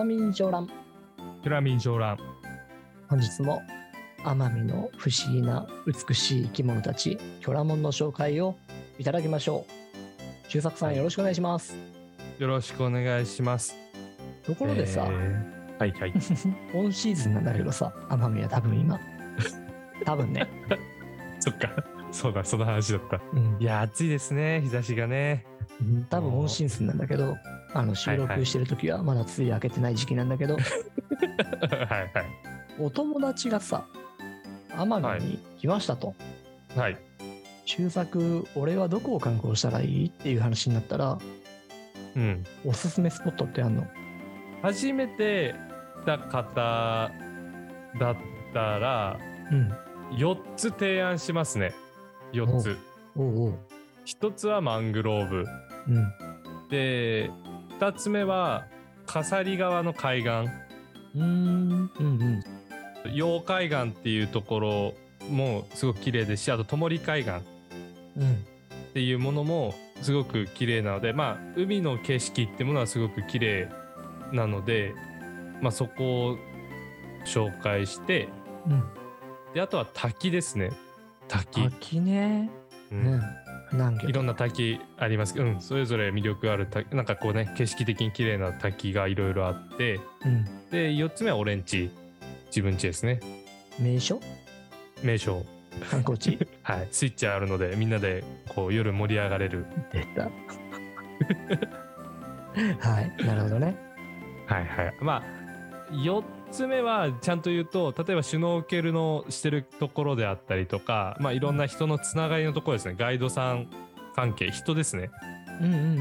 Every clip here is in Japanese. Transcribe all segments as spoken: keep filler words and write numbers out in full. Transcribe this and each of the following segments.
ラミン上覧。 キュラミン上覧。 本日も奄美の不思議な美しい生き物たちキョラモンの紹介をいただきましょう。周作さん、はい、よろしくお願いします。 よろしくお願いします。 ところでさ、 えー、はいはいオンシーズンなんだけどさ、奄美は多分今多分ねそっか、そうだ、その話だった、 うん、 いや暑いですね、日差しがね。 多分オンシーズンなんだけど、あの収録してる時はまだ梅雨明けてない時期なんだけど、 はいはいお友達がさ奄美に来ましたと。 はい。 周作、俺はどこを観光したらいいっていう話になったら、 うん、 おすすめスポットってあんの？ 初めて来た方だったら、うん、よっつ提案しますね。よっつ。 おうおう。 ひとつはマングローブ、うん、でふたつめは笠利川の海岸。うーん、うんうん、 陽海岸っていうところもすごく綺麗ですし、あと灯海岸っていうものもすごく綺麗なので、まあ海の景色ってものはすごく綺麗なので、まあ、そこを紹介して、うん、であとは滝ですね。滝滝ね、うん、うん、なんかいろんな滝ありますけど、うん、それぞれ魅力ある滝、なんかこうね、景色的に綺麗な滝がいろいろあって、うん、でよっつめは俺んち、自分ちですね。名所名所観光地はい、スイッチあるのでみんなでこう夜盛り上がれる。 出たはい、なるほどね。 はいはい。まあよっつめはちゃんと言うと、例えばシュノーケルのしてるところであったりとか、まあいろんな人のつながりのところですね。ガイドさん関係、人ですね。うんうんうんうん。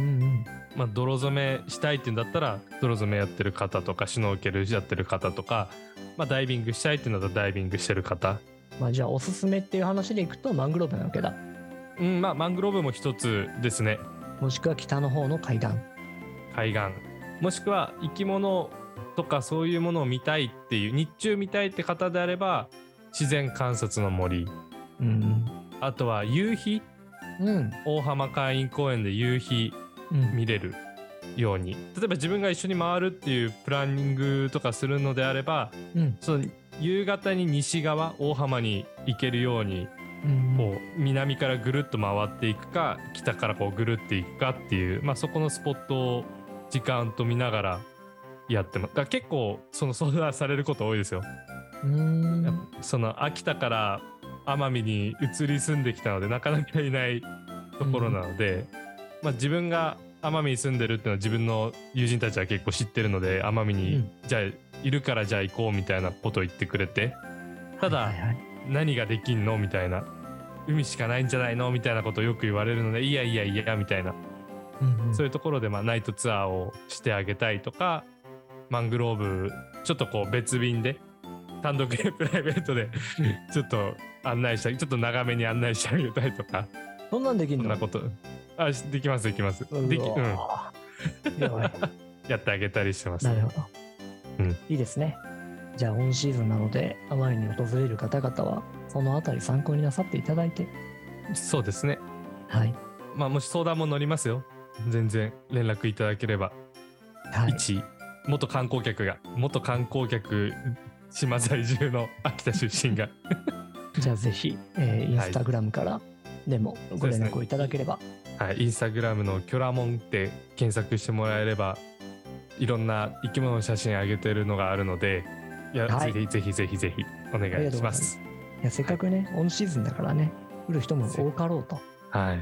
まあ泥染めしたいっていうんだったら泥染めやってる方とか、シュノーケルやってる方とか、まあダイビングしたいっていうんだったらダイビングしてる方。 まあじゃあおすすめっていう話でいくとマングローブなわけだ。 うん、まあマングローブも一つですね。 もしくは北の方の海岸。 海岸。もしくは生き物とかそういうものを見たいっていう、日中見たいって方であれば自然観察の森、うん、あとは夕日、うん、大浜海浜公園で夕日見れるように、うん、例えば自分が一緒に回るっていうプランニングとかするのであれば、うん、その夕方に西側大浜に行けるように、うん、こう南からぐるっと回っていくか、北からこうぐるっていくかっていう、まあ、そこのスポットを時間と見ながらやってます。だから結構その相談されること多いですよ。うーん、その秋田から奄美に移り住んできたのでなかなかいないところなので、うん、まあ、自分が奄美に住んでるっていうのは自分の友人たちは結構知ってるので、奄美に、うん、じゃあいるからじゃあ行こうみたいなことを言ってくれて、ただ、はいはいはい、何ができんのみたいな、海しかないんじゃないのみたいなことをよく言われるので、いやいやいやみたいな、うんうん、そういうところでまあナイトツアーをしてあげたいとか、マングローブちょっとこう別便で単独でプライベートでちょっと案内したり、ちょっと長めに案内してあげたりとか。 そんなんできんの？ そんなこと、あ、できますできます。でき、うん、やってあげたりしてます。 なるほど、うん、いいですね。じゃあオンシーズンなので奄美に訪れる方々はそのあたり参考になさっていただいて。 そうですね。 はい。 まあもし相談も乗りますよ。全然連絡いただければ。はい。一元観光客が元観光客島在住の秋田出身がじゃあぜひ、えー、インスタグラムからでもご連絡をいただければ、 はい、はい、インスタグラムのキョラモンって検索してもらえればいろんな生き物の写真上げてるのがあるので、いや、はい、ぜひぜひぜひぜひお願いします。 いや、せっかくね、はい、オンシーズンだからね、来る人も多かろうと。 はい。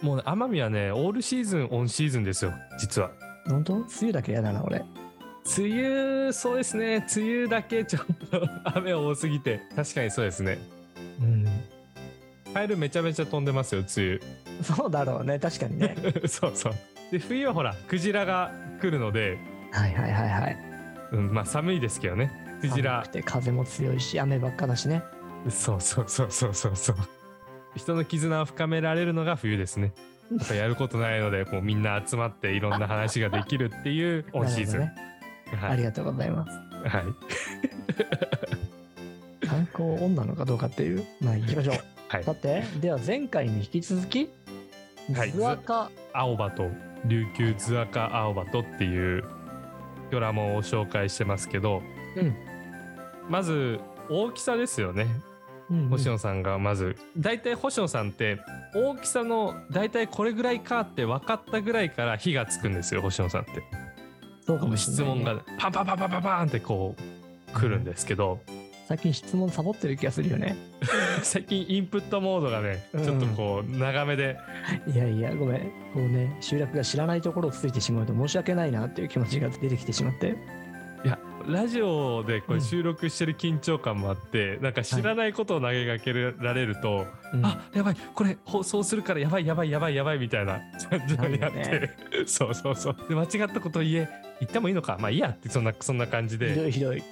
もう、ね、奄美はね、オールシーズンオンシーズンですよ、実は。 本当？梅雨だけ嫌だな、俺。 梅雨、そうですね、梅雨だけちょっと雨多すぎて、確かにそうですね。うん。カエルめちゃめちゃ飛んでますよ、梅雨。 そうだろうね、確かにね。 そうそう。で、冬はほら、クジラが来るので、 はいはいはいはい。 うん、まあ寒いですけどね。クジラ。 寒くて風も強いし、雨ばっかだしね。 そうそうそうそうそうそう。人の絆を深められるのが冬ですね。やっぱやることないので、もうみんな集まっていろんな話ができるっていうオンシーズン。ね、 はい、ありがとうございます。 はい。 観光女のかどうかっていう、まあ行きましょう。はい。さて、では前回に引き続き、ズアカアオバト、琉球ズアカアオバトっていうキョラモンを紹介してますけど、 うん、 まず大きさですよね。うんうん、星野さんがまずだいたい星野さんって大きさのだいたいこれぐらいかって分かったぐらいから火がつくんですよ、星野さんって。 そうかもしれない、ね、 質問がパンパンパンパンパンパンってこう来るんですけど、うん、 最近質問サボってる気がするよね最近インプットモードがね、ちょっとこう長めで、 うん、いやいやごめん、こうね集落が知らないところをついてしまうと申し訳ないなっていう気持ちが出てきてしまって、 いやラジオでこれ収録してる緊張感もあって、うん、なんか知らないことを投げかけられると、はい、あやばいこれ放送するからやばいやばいやばいやばいみたいな感じになって、ね、そうそうそうで間違ったことを言え言ってもいいのかまあいいやってそんなそんな感じでひどいひどい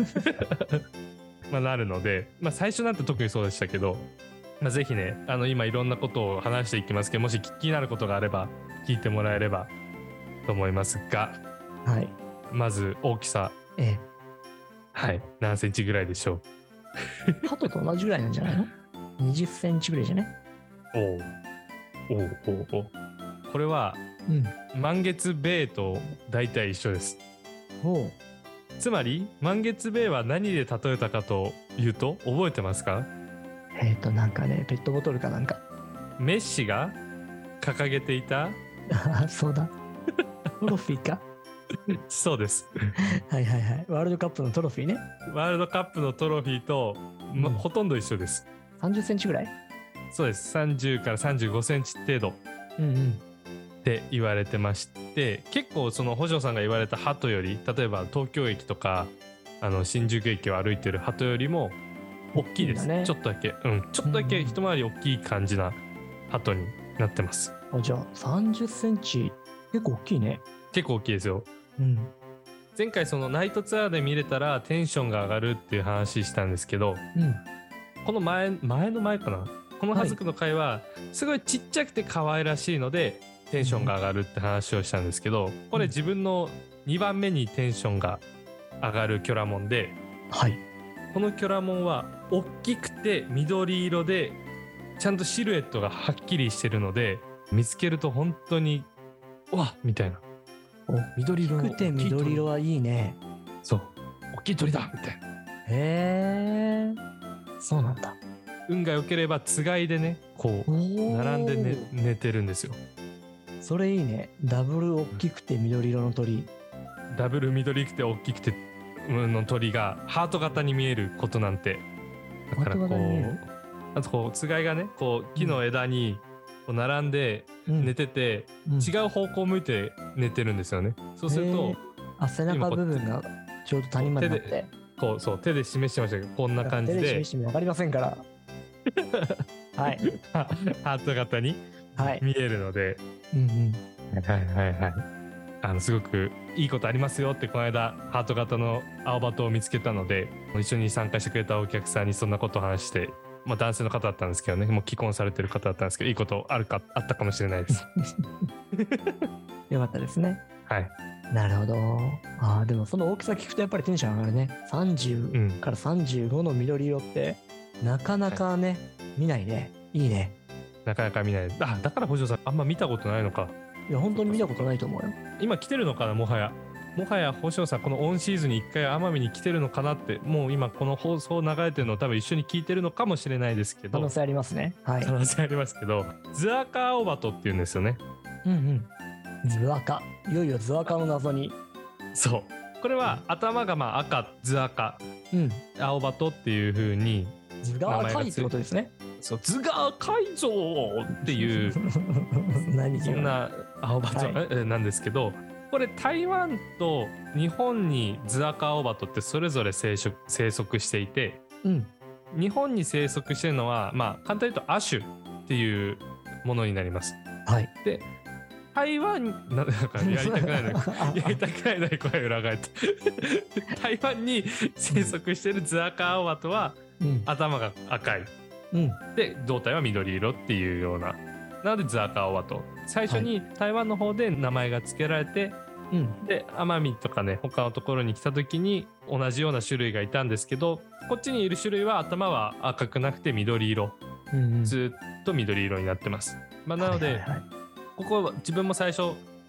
まあなるので、まあ、最初なんて特にそうでしたけど、まあ、ぜひねあの今いろんなことを話していきますけど、もし気になることがあれば聞いてもらえればと思いますが、 はい、 まず大きさ、 ええ、 はい何センチぐらいでしょう鳩と同じぐらいなんじゃないの？にじゅっセンチぐらいじゃね？ おうおうおうおうこれは、うん、満月ベイと大体一緒です。 おうつまり満月ベイは何で例えたかというと覚えてますか？ えっとなんかねペットボトルかなんかメッシが掲げていたあそうだトロフィーかそうですはいはいはいワールドカップのトロフィーね。 ワールドカップのトロフィーと、ま、うん、ほとんど一緒です。 さんじゅっセンチぐらい？ そうです。さんじゅうからさんじゅうごセンチ程度って言われてまして、結構その星野さんが言われた鳩より、例えば東京駅とかあの新宿駅を歩いてる鳩よりも大きいです、ね、ちょっとだけ、うん、ちょっとだけ一回り大きい感じな鳩になってます。 あじゃあさんじゅっセンチ結構大きいね。 結構大きいですよ。 うん、 前回そのナイトツアーで見れたらテンションが上がるっていう話したんですけど、 うん、 この前前の前かなこのはずくの回はすごいちっちゃくて可愛らしいのでテンションが上がるって話をしたんですけど、これ自分のにばんめにテンションが上がるキョラモンで、 はい、 このキョラモンは大きくて緑色でちゃんとシルエットがはっきりしてるので見つけると本当にうわっみたいな、 お緑色の大きくて緑色はいいね。 そう大きい鳥だみたいな。 へえそうなんだ。 運が良ければつがいでねこう並んで、ね、寝てるんですよ。 それいいね。ダブル大きくて緑色の鳥、 ダブル緑くて大きくての鳥がハート型に見えることなんて、だからこうあとこうつがいがねこう木の枝にこう並んで寝てて、うん、違う方向を向いて寝てるんですよね。そうするとあ背中部分がちょうど谷間になってこうそう手で示してましたけどこんな感じで手で示しても分かりませんからはいハート型に見えるので、 はいうんうん、 はいはいはいあのすごくいいことありますよってこの間ハート型の青バトを見つけたので一緒に参加してくれたお客さんにそんなことを話して、まあ、男性の方だったんですけどねもう既婚されてる方だったんですけどいいことあるかあったかもしれないですよかったですね。 はいなるほど。あでもその大きさ聞くとやっぱりテンション上がるね。さんじゅうからさんじゅうごの緑色ってなかなかね、はい、見ないね。いいね。 なかなか見ない。あだから星野さんあんま見たことないのか。 いや本当に見たことないと思うよ。 今来てるのかなもはやもはや星野さんこのオンシーズンにいっかい奄美に来てるのかなってもう今この放送流れてるのを多分一緒に聞いてるのかもしれないですけど可能性ありますね。はい可能性ありますけどズアカアオバトっていうんですよね。 うんうんズアカいよいよズアカの謎にそうこれは頭がまあ赤ズアカ、うん、アオバトっていう風に図が赤いってことですね。 そう図が赤いぞっていう何そんなアオバト、はい、なんですけどこれ台湾と日本にズアカアオバトってそれぞれ生息、生息していて、うん、日本に生息してるのはまあ簡単に言うとアシュっていうものになります。 はい、 で台湾なんかやりたくないのやりたくないのに声裏返って台湾に生息してるズアカアオバトは、うん、頭が赤い、うん、で胴体は緑色っていうようななのでズアカアオバト最初に台湾の方で名前が付けられて、はい、で奄美とかね他のところに来た時に同じような種類がいたんですけどこっちにいる種類は頭は赤くなくて緑色、うんうん、ずっと緑色になってます、まあ、なので、はいはいはいここ自分も最初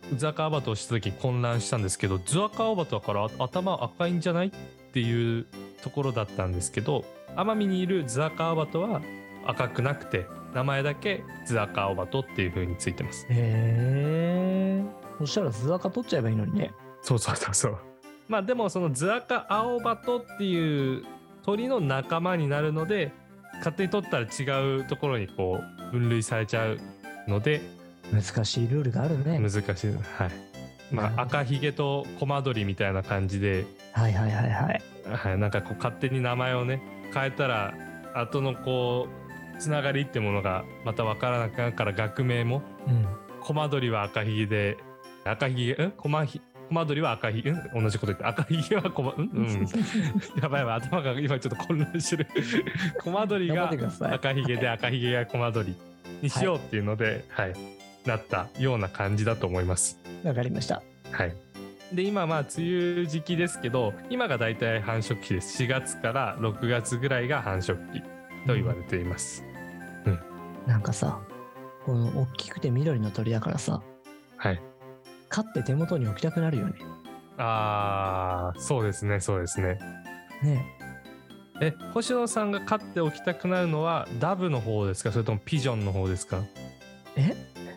ズアカアバトをした時混乱したんですけど、ズアカアバトだから頭赤いんじゃないっていうところだったんですけど、奄美にいるズアカアバトは赤くなくて、名前だけズアカアバトっていう風についてます。 へえ。そしたらズアカ取っちゃえばいいのにね。 そうそうそうそう。まあでもそのズアカアオバトっていう鳥の仲間になるので、勝手に取ったら違うところにこう分類されちゃうので、 難しいルールがあるね。 難しい。はい。まあ赤ひげとコマドリみたいな感じで、 はいはいはいはい。 はい、なんかこう勝手に名前をね変えたら後のこうつながりってものがまた分からなくなるから、学名も、うん、コマドリは赤ひげで、赤ひげんコマひコマドリは赤ひげ、うん、同じこと言って、赤ひげはコマ、うん、うん、やばいやばい、頭が今ちょっと混乱してるコマドリが赤ひげで、赤ひげがコマドリにしようっていうので、はい、はい、なったような感じだと思います。 わかりました。 はい。で今まあ梅雨時期ですけど、今がだいたい繁殖期です。しがつからろくがつぐらいが繁殖期と言われています、うんうん、 なんかさ、この大きくて緑の鳥だからさ、 はい、 飼って手元に置きたくなるよね。 あー、そうですねそうですね。 ねえ、星野さんが飼っておきたくなるのはダブの方ですか、それともピジョンの方ですか？ え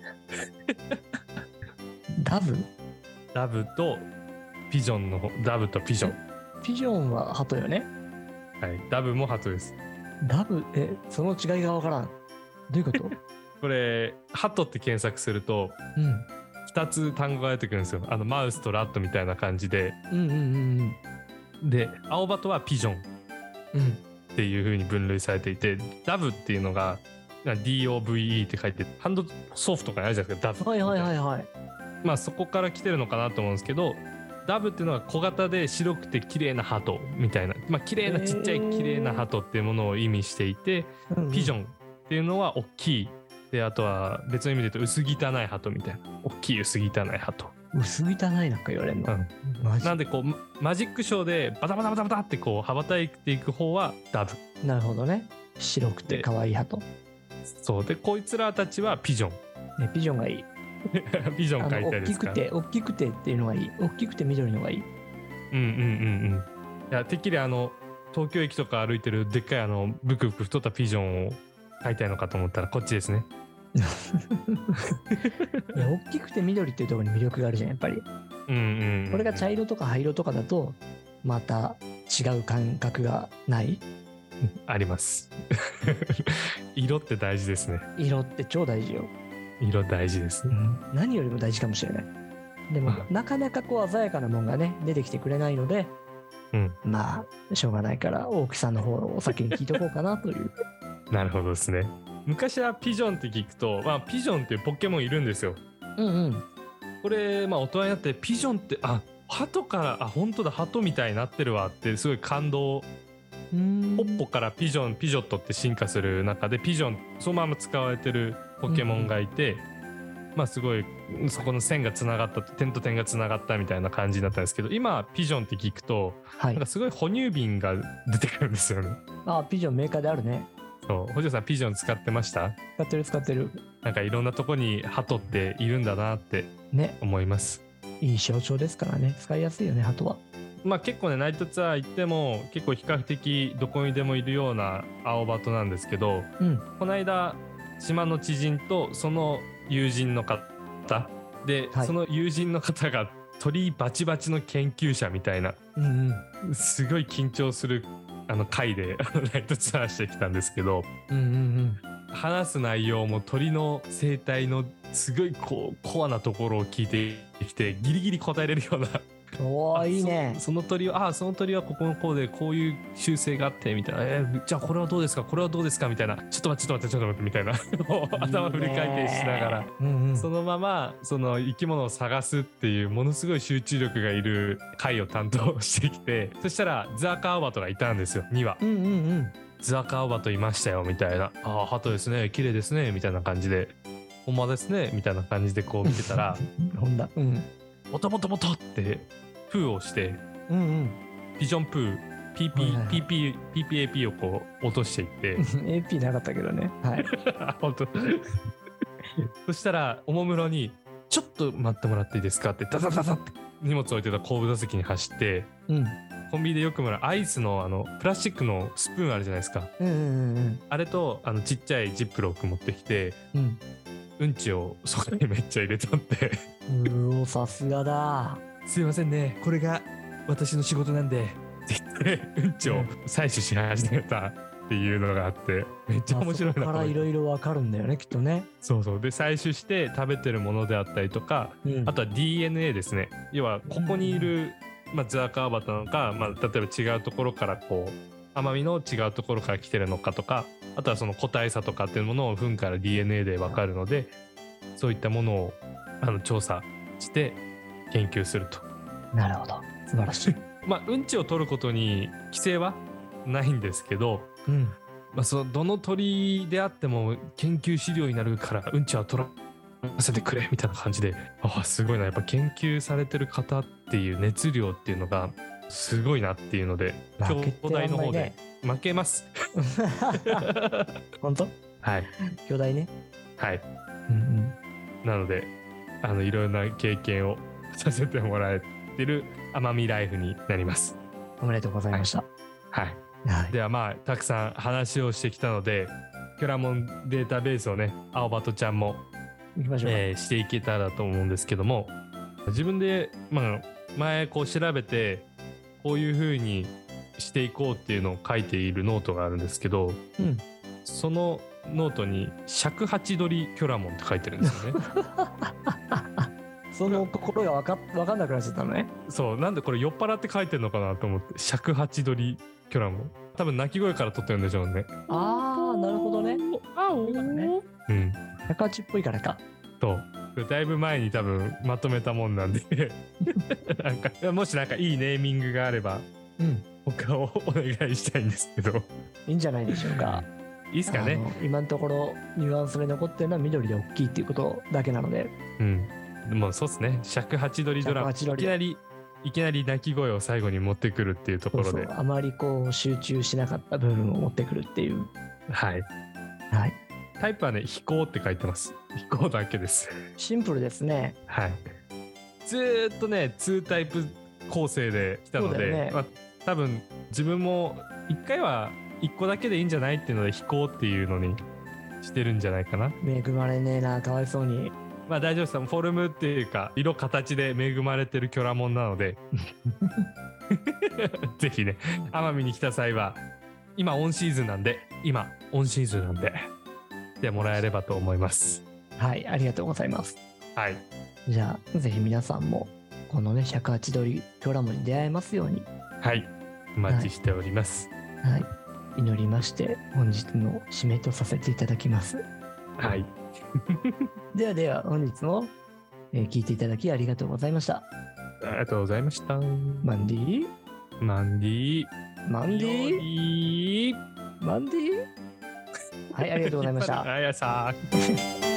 ダブ？ ダブとピジョンの方、ダブとピジョン。 ピジョンはハトよね。 はい、ダブもハトです。 ダブ、え、その違いがわからん。どういうこと？ これハトって検索すると、うん、ふたつ単語が出てくるんですよ。あのマウスとラットみたいな感じで、うんうんうんうん、で青バトはピジョン、うん、っていう風に分類されていて、ダブっていうのが ディーオーブイイー って書いて、ハンドソフトとかにあるじゃないですか、ダブ。 はいはいはいはい。 まあそこから来てるのかなと思うんですけど、ダブっていうのは小型で白くて綺麗なハトみたいな、まあ綺麗なちっちゃい綺麗なハトっていうものを意味していて、うんうん、ピジョンっていうのは大きいで、あとは別の意味で言うと薄汚いハトみたいな、大きい薄汚いハト。 薄汚いなんか言われるの、うん、 なんでこうマジックショーでバタバタバタバタってこう羽ばたいていく方はダブ。 なるほどね。白くて可愛いハト。 そうで、こいつらたちはピジョン、 ね、ピジョンがいい。 ピジョン書いてあるんですか？ 大きくて大きくてっていうのがいい。大きくて緑のがいい。 うんうんうんうん。いやてっきりあの東京駅とか歩いてるでっかいあのブクブク太ったピジョンを書いたいのかと思ったらこっちですね。いや大きくて緑っていうところに魅力があるじゃんやっぱり。うんうん、うん、これが茶色とか灰色とかだとまた違う感覚がない？ あります。色って大事ですね。 色って超大事よ。 色大事です、ね、うん、 何よりも大事かもしれない。でもなかなかこう鮮やかなもんがね出てきてくれないので、うん、まあしょうがないから大木さんの方を先に聞いとこうかなという。 なるほどですね。昔はピジョンって聞くと、まあ、ピジョンっていうポケモンいるんですよ。うんうん。これ、まあ、大人になってピジョンってあ鳩からあ本当だ鳩みたいになってるわってすごい感動。ポッポからピジョンピジョットって進化する中でピジョンそのまま使われてるポケモンがいて、うん、まあすごいそこの線がつながった点と点がつながったみたいな感じになったんですけど、今ピジョンって聞くと、はい、なんかすごい哺乳瓶が出てくるんですよね。 あピジョンメーカーであるね。 そう星野さんピジョン使ってました？ 使ってる使ってる。 なんかいろんなとこに鳩っているんだなって思います、 ね、いい象徴ですからね。使いやすいよね鳩は。 まあ結構ねナイトツアー行っても結構比較的どこにでもいるような青バトなんですけど、うん、この間島の知人とその友人の方で、はい、その友人の方が鳥バチバチの研究者みたいな、うんうん、すごい緊張するあの回でナイトツアーしてきたんですけど、うんうんうん、話す内容も鳥の生態のすごいこうコアなところを聞いてきてギリギリ答えれるような。 おーいいね。 そ, その鳥はあその鳥はここのこうでこういう習性があってみたいな、えー、じゃあこれはどうですかこれはどうですかみたいな、ちょっと待ってちょっと待ってちょっと待ってみたいな頭フル回転しながら、うんうん、そのままその生き物を探すっていうものすごい集中力がいる回を担当してきて、そしたらズアカアオバトがいたんですよにわ、うんうんうん、ズアカアオバトいましたよみたいな、ああ鳩ですね綺麗ですねみたいな感じで、ほんまですねみたいな感じでこう見てたらほんだ、うん、 ボトボトボトってプーをして、うんうん、ピジョンプー ピーピー、はいはい、ピーピー、ピーピーエーピー をこう落としていってエーピー なかったけどね、はい、 本当そしたらおもむろにちょっと待ってもらっていいですかってダダダダって荷物置いてた後部座席に走って、 うん、 コンビニでよくもらうアイスのあのプラスチックのスプーンあるじゃないですか、 うんうんうん、 あれとあのちっちゃいジップロック持ってきて、 うん、 うんちをそこにめっちゃ入れたってうお、さすがだ。 すいませんね、これが私の仕事なんでって言ってうんちを採取し始めたっていうのがあって、めっちゃ面白いな。 そこからいろいろわかるんだよね、きっとね。 そうそう。で採取して食べてるものであったりとか、うん、あとは ディーエヌエー ですね。要はここにいる、まあ、ズアカアバタなのか、まあ、例えば違うところからこう奄美の違うところから来てるのかとか、あとはその個体差とかっていうものを糞から ディーエヌエー で分かるので、そういったものをあの調査して研究すると。 なるほど、素晴らしい。 まあうんちを取ることに規制はないんですけど、うん、まあ、そのどの鳥であっても研究資料になるからうんちは取らせてくれみたいな感じで、ああすごいな、やっぱ研究されてる方っていう熱量っていうのがすごいなっていうので、兄弟の方で負けます本当？ はい、 兄弟ね。 はい、うんうん、なのであのいろんな経験をさせてもらえてる奄美ライフになります。 おめでとうございました。 はい、はい、ではまあたくさん話をしてきたので、キョラモンデータベースをね青バトちゃんも行きましょう、 えー、していけたらと思うんですけども、自分で、まあ、前こう調べてこういう風にしていこうっていうのを書いているノートがあるんですけど、うん、そのノートに尺八取りキョラモンって書いてるんですよねその心が分か、分かんなくなっちゃったのね。 そう、なんでこれ酔っ払って書いてるのかなと思って、尺八取りキョラモン、多分鳴き声から取ってるんでしょうね。 ああ、なるほどね。 あおー、ね、うん、 尺八っぽいからか。 そうだいぶ前に多分まとめたもんなんでなんかもしなんかいいネーミングがあれば、うん、他をお願いしたいんですけど。 いいんじゃないでしょうか。 いいっすかね。 今のところニュアンスで残ってるのは緑で大きいっていうことだけなので、 うん、でもそうっすね、尺八取りドラマ、いきなりいきなり鳴き声を最後に持ってくるっていうところで、そうそう、あまりこう集中しなかった部分を持ってくるっていう。 はいはい。タイプはね、飛行って書いてます。飛行だけです。 シンプルですね。 はい。ずーっとねにタイプ構成で来たので、ね、まあ、多分自分もいっかいはいっこだけでいいんじゃないっていうので飛行っていうのにしてるんじゃないかな。 恵まれねえな、かわいそうに。 まあ大丈夫です。フォルムっていうか色形で恵まれてるキョラモンなのでぜひね奄美に来た際は、今オンシーズンなんで今オンシーズンなんで来てもらえればと思います。 はい、ありがとうございます。 はい、 じゃあぜひ皆さんもこのね尺八取りキョラモンに出会えますように、 はい、お待ちしております。 はい、はい、祈りまして本日の締めとさせていただきます。 はいではでは本日も、えー、聞いていただきありがとうございました。 ありがとうございました。 マンディマンディマンディマンディはい、ありがとうございました。 ありがとうございました。